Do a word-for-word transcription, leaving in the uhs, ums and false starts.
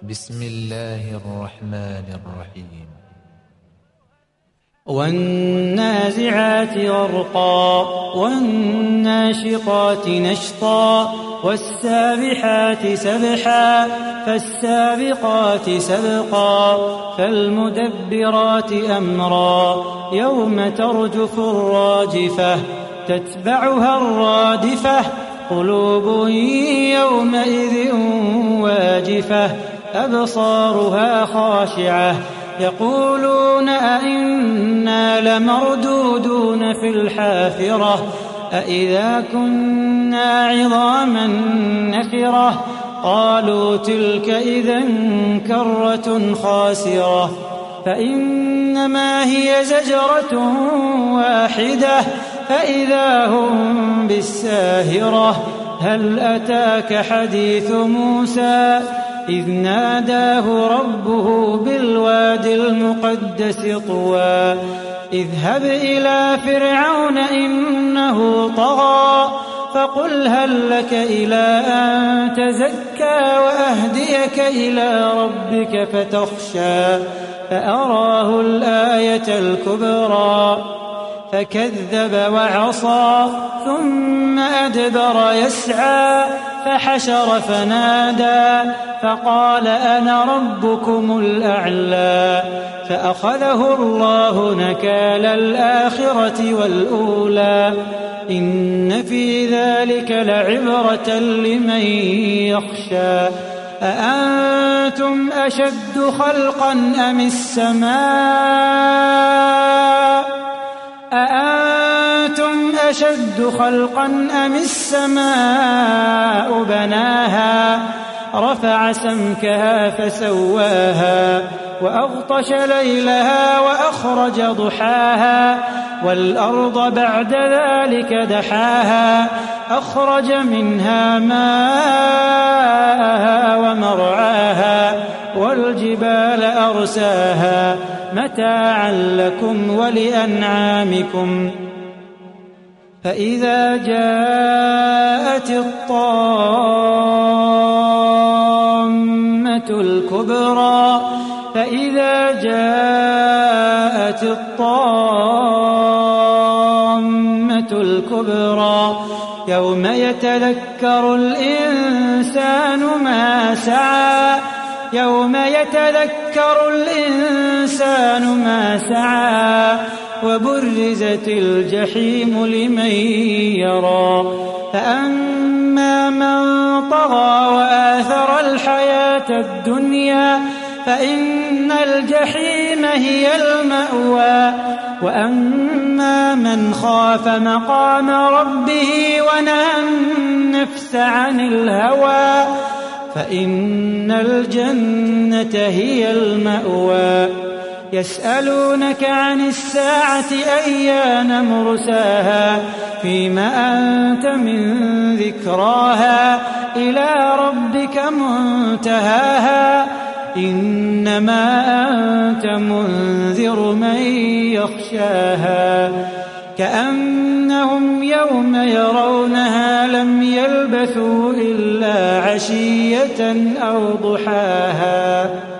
بسم الله الرحمن الرحيم والنازعات غرقا والناشطات نشطا والسابحات سبحا فالسابقات سبقا فالمدبرات أمرا يوم ترجف الراجفة تتبعها الرادفة قلوب يومئذ واجفة أبصارها خاشعة يقولون أئنا لمردودون في الحافرة أئذا كنا عظاما نخرة قالوا تلك إذا كرة خاسرة فإنما هي زجرة واحدة فإذا هم بالساهرة هل أتاك حديث موسى إذ ناداه ربه بالواد المقدس طوى اذهب إلى فرعون إنه طغى فقل هل لك إلى أن تزكى وأهديك إلى ربك فتخشى فأراه الآية الكبرى فكذب وعصى ثم أدبر يسعى فحشر فنادى فقال أنا ربكم الأعلى فأخذه الله نكال الآخرة والأولى إن في ذلك لعبرة لمن يخشى أأنتم أشد خلقا أم السماء أأنتم أشد خلقا أم السماء بناها رفع سمكها فسواها وأغطش ليلها وأخرج ضحاها والأرض بعد ذلك دحاها أخرج منها ماءها ومرعاها والجبال أرساها متاعا لكم ولأنعامكم فإذا جاءت الطامة الكبرى فإذا جاءت الطامة الكبرى يوم يتذكر الإنسان ما سعى يوم يتذكر الإنسان ما سعى وبرزت الجحيم لمن يرى فأما من طغى وآثر الحياة الدنيا فإن الجحيم هي المأوى وأما من خاف مقام ربه ونهى النفس عن الهوى فإن الجنة هي المأوى يسألونك عن الساعة أيان مرساها فيم أنت من ذكراها إلى ربك منتهاها إنما أنت منذر من يخشاها كأنهم يوم يرونها لم يلبثوا إلا عشية أو ضحاها.